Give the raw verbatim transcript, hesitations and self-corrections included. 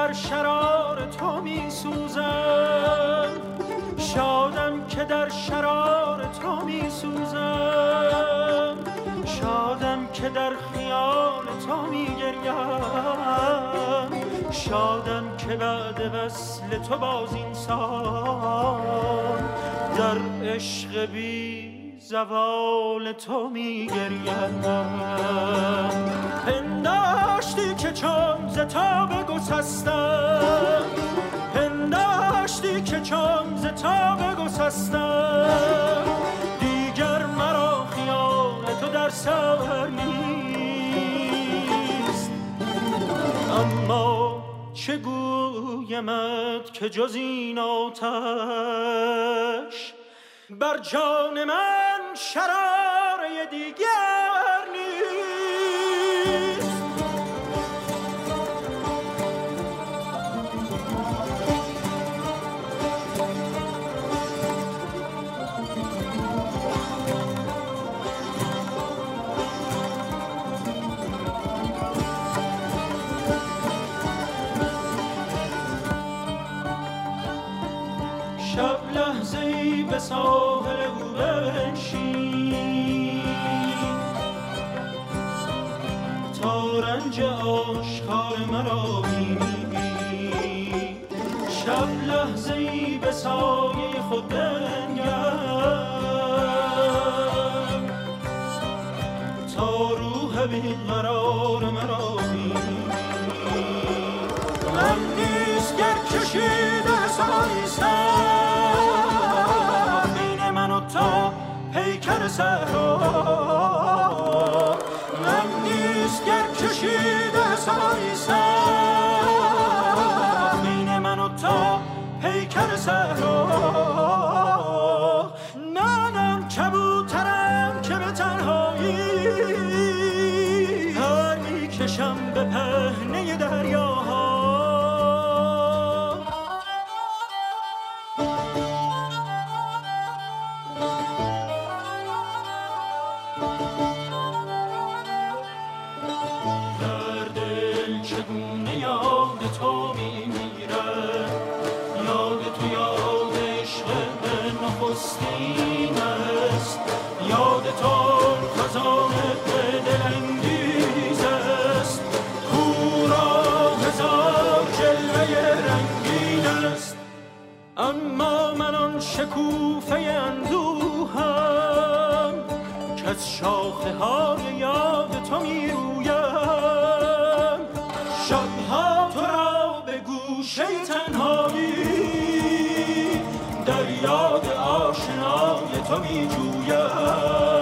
در شرار تو می سوزم، شادم که در شرار تو می سوزم، شادم که در خیال تو می گریم، شادم که بعد وصل تو باز انسان در عشق بی زوال تو می گریم. پنداشتی که چون ز تاب گسستم، پنداشتی که چون ز تاب گسستم، دیگر مرا خیال تو در سر نیست. اما چه گویمت که جز این آتش بر جان من شراره دیگر نیست. شب لحظه‌ای به ساحل او بنشین، تا رنج آشکار مرا بینی. شب لحظه‌ای به سایه خود بنگر، تا روح بیقرار مرا بینی. من نیست گر کشیده سایستم بین من و تا پیکر صحرا. من نیست گر کشیده سایستم بین من و تا پیکر صحرا. منم کبوترم که به تنهایی پر میکشم به پهنه دریاها. یاد تو خزان دلانگیز است، را هزار جلوه رنگین است. اما من آن شکوفه اندوهم که از شاخه های یاد تو می رویم. شبها تو را به گوشه تنهایی در یاد آشنای تو می جویم.